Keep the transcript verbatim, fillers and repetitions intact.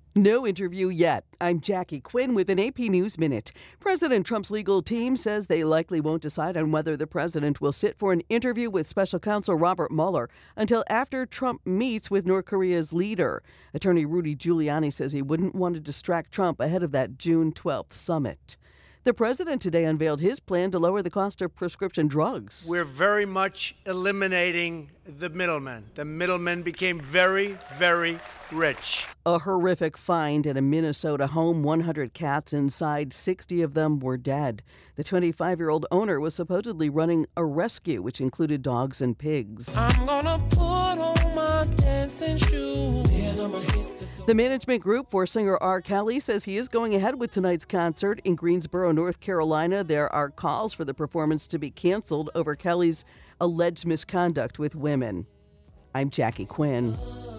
No interview yet. I'm Jackie Quinn with an A P News Minute. President Trump's legal team says they likely won't decide on whether the president will sit for an interview with special counsel Robert Mueller until after Trump meets with North Korea's leader. Attorney Rudy Giuliani says he wouldn't want to distract Trump ahead of that June twelfth summit. The president today unveiled his plan to lower the cost of prescription drugs. We're very much eliminating the middlemen. The middlemen became very, very rich. A horrific find in a Minnesota home. one hundred cats inside, sixty of them were dead. The twenty-five-year-old owner was supposedly running a rescue, which included dogs and pigs. I'm gonna put on my dancing shoes. Then I'ma hit the The management group for singer R. Kelly says he is going ahead with tonight's concert in Greensboro, North Carolina. There are calls for the performance to be canceled over Kelly's alleged misconduct with women. I'm Jackie Quinn.